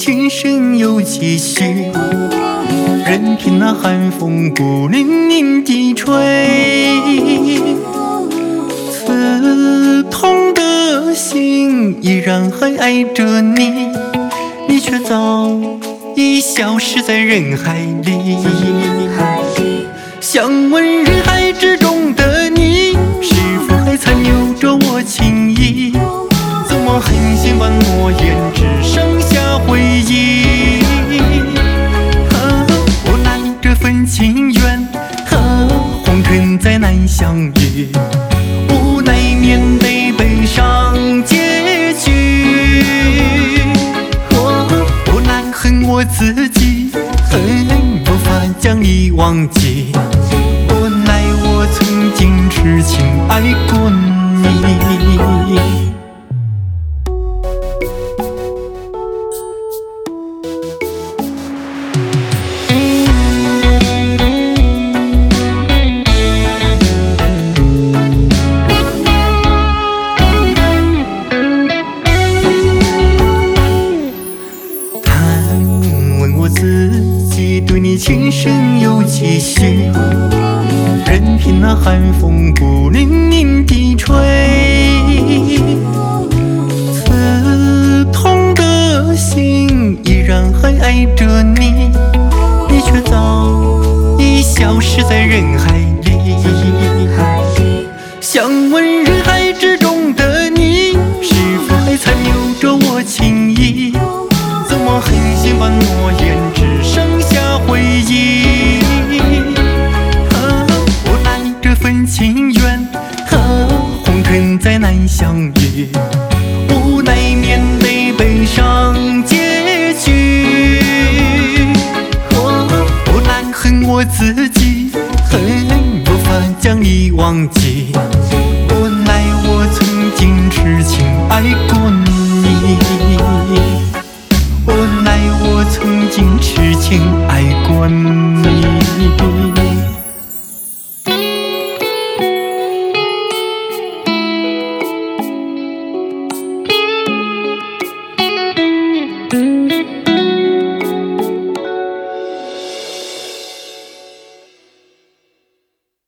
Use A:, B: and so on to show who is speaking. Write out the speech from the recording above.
A: 情深有几许？任凭那寒风孤零零地吹，刺痛的心依然还爱着你，你却早已消失在人海里。想问人海之中的你，是否还残留着我情意？怎么狠心把诺言只剩下回忆？无奈这份情缘，红尘再难相遇，无奈面对悲伤结局。无奈恨我自己，无法将你忘记。无奈我曾经痴情爱过你。自己对你情深有几许？任凭那寒风孤零零地吹，刺痛的心依然还爱着你，你却早已消失在人海里。想问人海之中的你，是否还残留着我情意？怎么狠心把诺言只剩下回忆？无奈这份情缘，红尘再难相遇，无奈面对悲伤结局。无奈恨我自己，无法将你忘记。无奈我曾经痴情爱过你。无奈我曾经痴情爱过你。